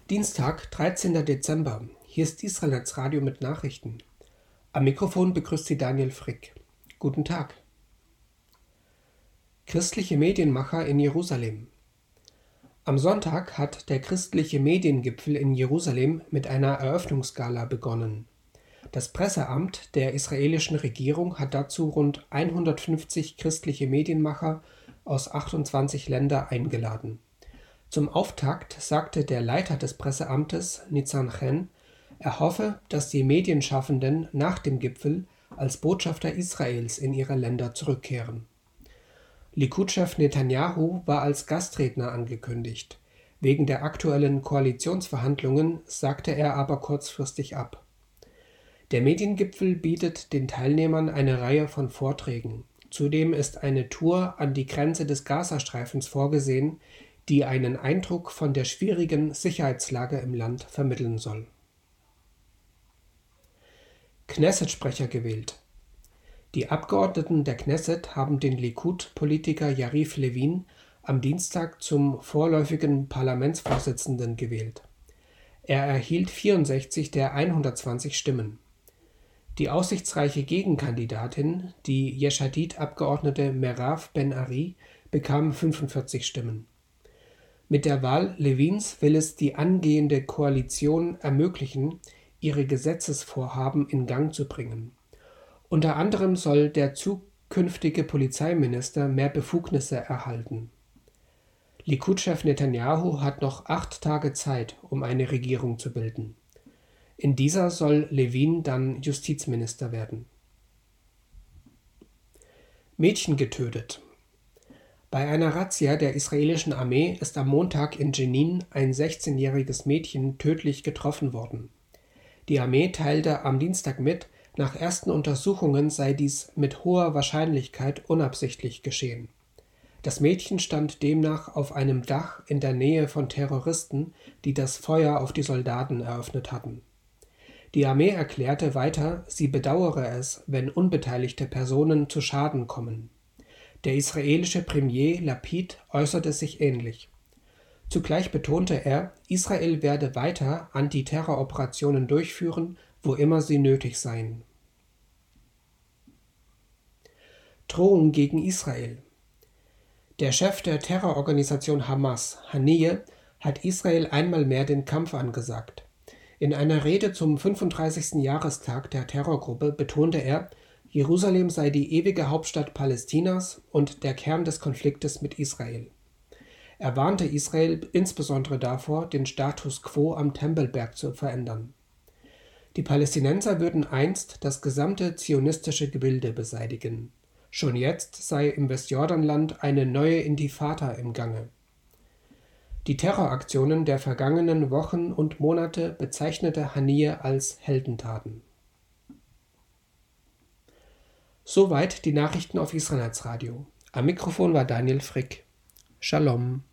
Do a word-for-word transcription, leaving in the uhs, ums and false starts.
Dienstag, dreizehnter Dezember. Hier ist Israelnetzradio mit Nachrichten. Am Mikrofon begrüßt Sie Daniel Frick. Guten Tag. Christliche Medienmacher in Jerusalem. Am Sonntag hat der christliche Mediengipfel in Jerusalem mit einer Eröffnungsgala begonnen. Das Presseamt der israelischen Regierung hat dazu rund hundertfünfzig christliche Medienmacher aus achtundzwanzig Ländern eingeladen. Zum Auftakt sagte der Leiter des Presseamtes, Nitzan Chen, er hoffe, dass die Medienschaffenden nach dem Gipfel als Botschafter Israels in ihre Länder zurückkehren. Likud-Chef Netanyahu war als Gastredner angekündigt. Wegen der aktuellen Koalitionsverhandlungen sagte er aber kurzfristig ab. Der Mediengipfel bietet den Teilnehmern eine Reihe von Vorträgen. Zudem ist eine Tour an die Grenze des Gazastreifens vorgesehen, die einen Eindruck von der schwierigen Sicherheitslage im Land vermitteln soll. Knesset-Sprecher gewählt. Die Abgeordneten der Knesset haben den Likud-Politiker Yariv Levin am Dienstag zum vorläufigen Parlamentsvorsitzenden gewählt. Er erhielt vierundsechzig der hundertzwanzig Stimmen. Die aussichtsreiche Gegenkandidatin, die Jeschadid-Abgeordnete Merav Ben-Ari, bekam fünfundvierzig Stimmen. Mit der Wahl Levins will es die angehende Koalition ermöglichen, ihre Gesetzesvorhaben in Gang zu bringen. Unter anderem soll der zukünftige Polizeiminister mehr Befugnisse erhalten. Likud-Chef Netanyahu hat noch acht Tage Zeit, um eine Regierung zu bilden. In dieser soll Levin dann Justizminister werden. Mädchen getötet. Bei einer Razzia der israelischen Armee ist am Montag in Jenin ein sechzehnjähriges Mädchen tödlich getroffen worden. Die Armee teilte am Dienstag mit, nach ersten Untersuchungen sei dies mit hoher Wahrscheinlichkeit unabsichtlich geschehen. Das Mädchen stand demnach auf einem Dach in der Nähe von Terroristen, die das Feuer auf die Soldaten eröffnet hatten. Die Armee erklärte weiter, sie bedauere es, wenn unbeteiligte Personen zu Schaden kommen. Der israelische Premier Lapid äußerte sich ähnlich. Zugleich betonte er, Israel werde weiter Antiterroroperationen durchführen, wo immer sie nötig seien. Drohung gegen Israel. Der Chef der Terrororganisation Hamas, Haniyeh, hat Israel einmal mehr den Kampf angesagt. In einer Rede zum fünfunddreißigsten Jahrestag der Terrorgruppe betonte er, Jerusalem sei die ewige Hauptstadt Palästinas und der Kern des Konfliktes mit Israel. Er warnte Israel insbesondere davor, den Status quo am Tempelberg zu verändern. Die Palästinenser würden einst das gesamte zionistische Gebilde beseitigen. Schon jetzt sei im Westjordanland eine neue Intifada im Gange. Die Terroraktionen der vergangenen Wochen und Monate bezeichnete Haniyeh als Heldentaten. Soweit die Nachrichten auf Israelnetzradio. Am Mikrofon war Daniel Frick. Shalom.